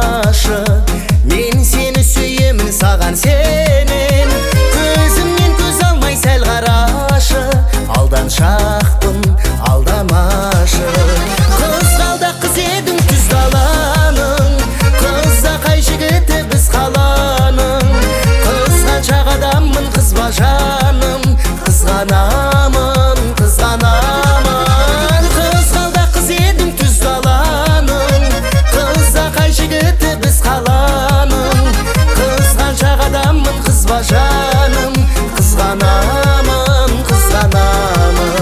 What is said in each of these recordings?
алмашы. Мен сені сүйемін саған сенен, көзімнен көз алмай сәл қарашы. Алданшақпын, алдамашы. Қызғалдақ қыз едің түз даланың, қызақай жігіті біз қаланың. Қызғаншақ адаммын, қызба жаным, қызғанамын, қызғанамын. Қызғалдақ қыз едің түз даланың, қызақай жігіті біз қаланың. Қызғаншақ адаммын, қызба жаным, қызғанамын, қызғанамын.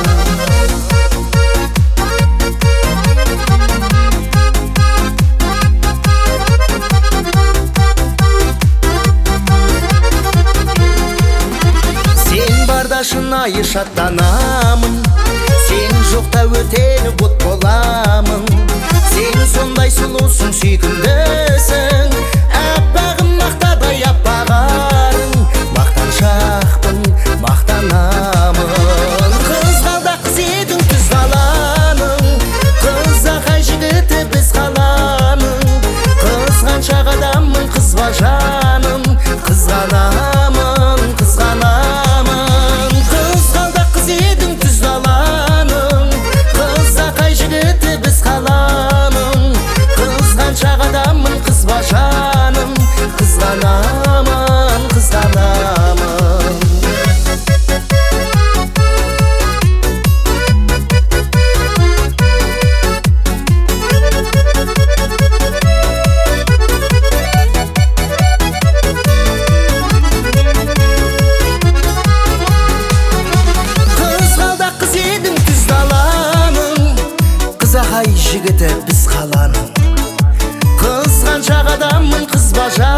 Сен барда шынайы шаттанамын, сен жоқта өтені бұт боламын. Сен сондай сұлусың, сүйкімдісің, аппағым мақтадай аппағарың. Мақтаншақпын, мақтанамын. Қызғалдақ қыз едің түз даланың, қызақай жігіті біз қаланың. Қызғаншақ адаммын, қызба жаным, қызғанамын, қызғанамын. Қызғалдақ қыз едің түз даланың, қызақай жігіті біз қаланың. Қызғаншақ адаммын, қызба жаным, қызғанамын, қызғанамын. Қызғалдақ қыз едің түз даланың, қызақай жігіті біз қаланың. Қызғаншақ адаммын, қызба жаным.